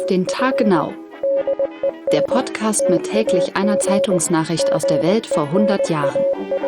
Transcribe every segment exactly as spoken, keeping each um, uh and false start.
den Tag genau. Der Podcast mit täglich einer Zeitungsnachricht aus der Welt vor hundert Jahren.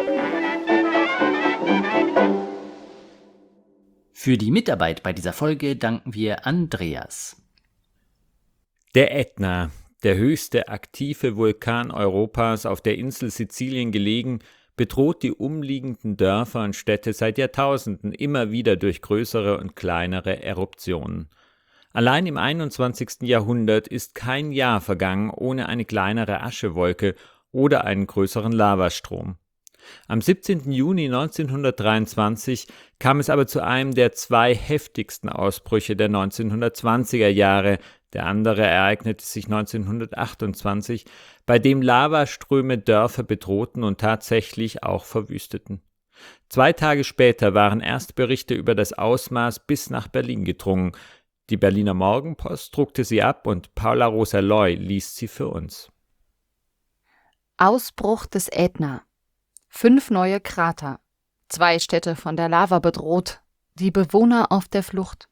Für die Mitarbeit bei dieser Folge danken wir Andreas. Der Ätna, der höchste aktive Vulkan Europas, auf der Insel Sizilien gelegen, bedroht die umliegenden Dörfer und Städte seit Jahrtausenden immer wieder durch größere und kleinere Eruptionen. Allein im einundzwanzigsten Jahrhundert ist kein Jahr vergangen ohne eine kleinere Aschewolke oder einen größeren Lavastrom. Am siebzehnten Juni neunzehnhundertdreiundzwanzig kam es aber zu einem der zwei heftigsten Ausbrüche der neunzehnhundertzwanziger Jahre. Der andere ereignete sich neunzehnhundertachtundzwanzig, bei dem Lavaströme Dörfer bedrohten und tatsächlich auch verwüsteten. Zwei Tage später waren Erstberichte über das Ausmaß bis nach Berlin gedrungen. Die Berliner Morgenpost druckte sie ab und Paula Rosa Loy liest sie für uns. Ausbruch des Ätna. Fünf neue Krater. Zwei Städte von der Lava bedroht. Die Bewohner auf der Flucht.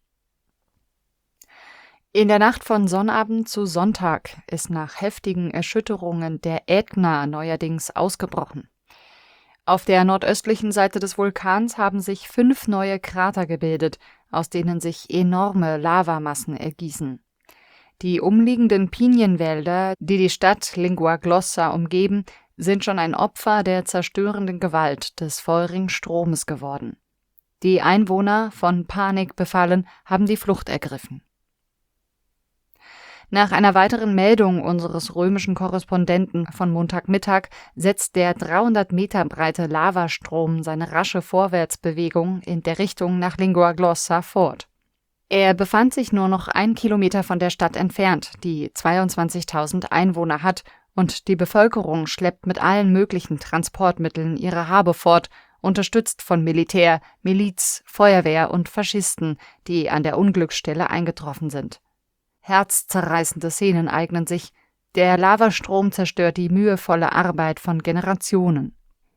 In der Nacht von Sonnabend zu Sonntag ist nach heftigen Erschütterungen der Ätna neuerdings ausgebrochen. Auf der nordöstlichen Seite des Vulkans haben sich fünf neue Krater gebildet, aus denen sich enorme Lavamassen ergießen. Die umliegenden Pinienwälder, die die Stadt Linguaglossa umgeben, sind schon ein Opfer der zerstörenden Gewalt des feurigen Stromes geworden. Die Einwohner, von Panik befallen, haben die Flucht ergriffen. Nach einer weiteren Meldung unseres römischen Korrespondenten von Montagmittag setzt der dreihundert Meter breite Lavastrom seine rasche Vorwärtsbewegung in der Richtung nach Linguaglossa fort. Er befand sich nur noch ein Kilometer von der Stadt entfernt, die zweiundzwanzigtausend Einwohner hat, und die Bevölkerung schleppt mit allen möglichen Transportmitteln ihre Habe fort, unterstützt von Militär, Miliz, Feuerwehr und Faschisten, die an der Unglücksstelle eingetroffen sind. Herzzerreißende Szenen eignen sich. Der Lavastrom zerstört die mühevolle Arbeit von Generationen.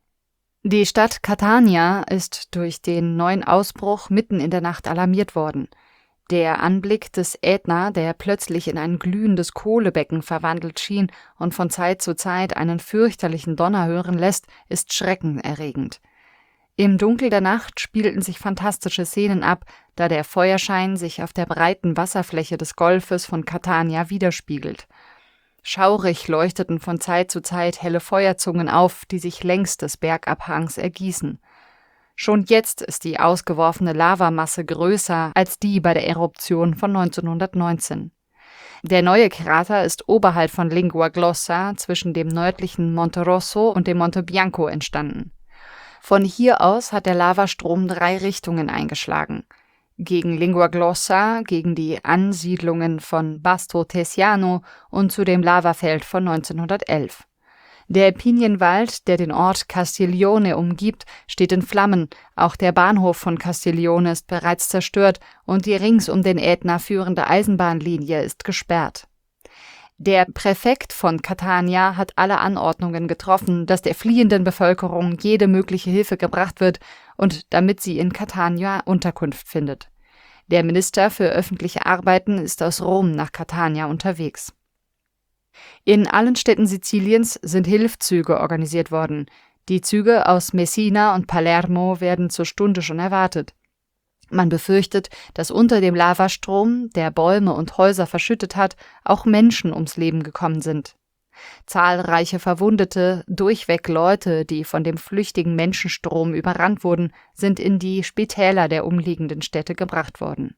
Die Stadt Catania ist durch den neuen Ausbruch mitten in der Nacht alarmiert worden. Der Anblick des Ätna, der plötzlich in ein glühendes Kohlebecken verwandelt schien und von Zeit zu Zeit einen fürchterlichen Donner hören lässt, ist schreckenerregend. Im Dunkel der Nacht spielten sich fantastische Szenen ab, da der Feuerschein sich auf der breiten Wasserfläche des Golfes von Catania widerspiegelt. Schaurig leuchteten von Zeit zu Zeit helle Feuerzungen auf, die sich längs des Bergabhangs ergießen. Schon jetzt ist die ausgeworfene Lavamasse größer als die bei der Eruption von neunzehnhundertneunzehn. Der neue Krater ist oberhalb von Linguaglossa zwischen dem nördlichen Monte Rosso und dem Monte Bianco entstanden. Von hier aus hat der Lavastrom drei Richtungen eingeschlagen. Gegen Linguaglossa, gegen die Ansiedlungen von Basto Tessiano und zu dem Lavafeld von neunzehnhundertelf. Der Pinienwald, der den Ort Castiglione umgibt, steht in Flammen, auch der Bahnhof von Castiglione ist bereits zerstört und die rings um den Ätna führende Eisenbahnlinie ist gesperrt. Der Präfekt von Catania hat alle Anordnungen getroffen, dass der fliehenden Bevölkerung jede mögliche Hilfe gebracht wird und damit sie in Catania Unterkunft findet. Der Minister für öffentliche Arbeiten ist aus Rom nach Catania unterwegs. In allen Städten Siziliens sind Hilfszüge organisiert worden. Die Züge aus Messina und Palermo werden zur Stunde schon erwartet. Man befürchtet, dass unter dem Lavastrom, der Bäume und Häuser verschüttet hat, auch Menschen ums Leben gekommen sind. Zahlreiche Verwundete, durchweg Leute, die von dem flüchtigen Menschenstrom überrannt wurden, sind in die Spitäler der umliegenden Städte gebracht worden.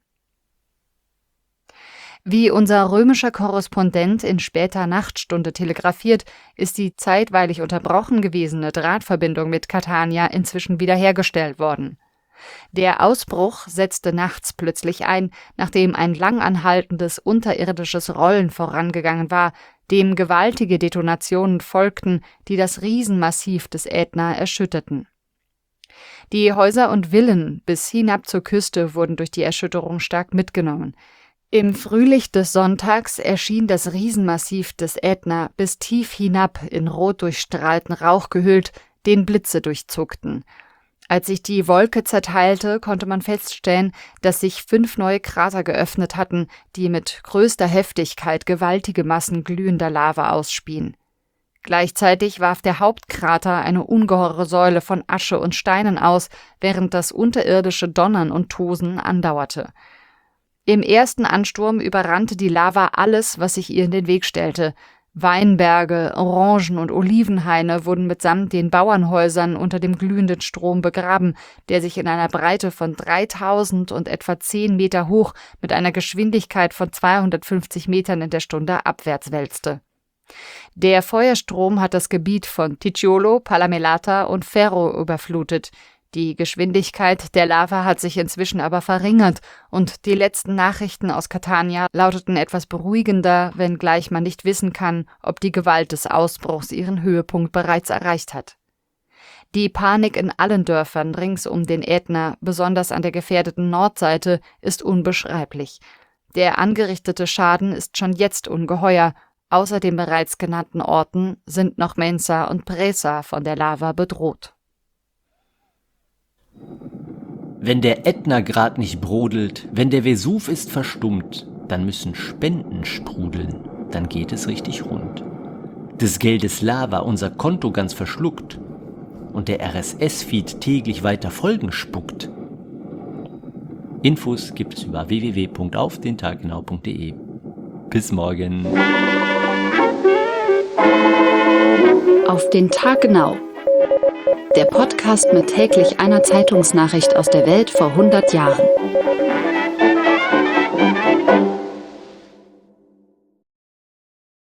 Wie unser römischer Korrespondent in später Nachtstunde telegrafiert, ist die zeitweilig unterbrochen gewesene Drahtverbindung mit Catania inzwischen wiederhergestellt worden. Der Ausbruch setzte nachts plötzlich ein, nachdem ein langanhaltendes unterirdisches Rollen vorangegangen war, dem gewaltige Detonationen folgten, die das Riesenmassiv des Ätna erschütterten. Die Häuser und Villen bis hinab zur Küste wurden durch die Erschütterung stark mitgenommen. Im Frühlicht des Sonntags erschien das Riesenmassiv des Ätna bis tief hinab in rot durchstrahlten Rauch gehüllt, den Blitze durchzuckten. Als sich die Wolke zerteilte, konnte man feststellen, dass sich fünf neue Krater geöffnet hatten, die mit größter Heftigkeit gewaltige Massen glühender Lava ausspien. Gleichzeitig warf der Hauptkrater eine ungeheure Säule von Asche und Steinen aus, während das unterirdische Donnern und Tosen andauerte. Im ersten Ansturm überrannte die Lava alles, was sich ihr in den Weg stellte. Weinberge, Orangen- und Olivenhaine wurden mitsamt den Bauernhäusern unter dem glühenden Strom begraben, der sich in einer Breite von dreitausend und etwa zehn Meter hoch mit einer Geschwindigkeit von zweihundertfünfzig Metern in der Stunde abwärts wälzte. Der Feuerstrom hat das Gebiet von Ticciolo, Palamelata und Ferro überflutet. Die Geschwindigkeit der Lava hat sich inzwischen aber verringert und die letzten Nachrichten aus Catania lauteten etwas beruhigender, wenngleich man nicht wissen kann, ob die Gewalt des Ausbruchs ihren Höhepunkt bereits erreicht hat. Die Panik in allen Dörfern rings um den Ätna, besonders an der gefährdeten Nordseite, ist unbeschreiblich. Der angerichtete Schaden ist schon jetzt ungeheuer. Außer den bereits genannten Orten sind noch Mensa und Presa von der Lava bedroht. Wenn der Ätna grad nicht brodelt, wenn der Vesuv ist verstummt, dann müssen Spenden sprudeln, dann geht es richtig rund. Des Geldes Lava unser Konto ganz verschluckt und der R S S-Feed täglich weiter Folgen spuckt. Infos gibt es über w w w punkt auf den tag genau punkt de. Bis morgen. Auf den Tag genau. Der Podcast mit täglich einer Zeitungsnachricht aus der Welt vor hundert Jahren.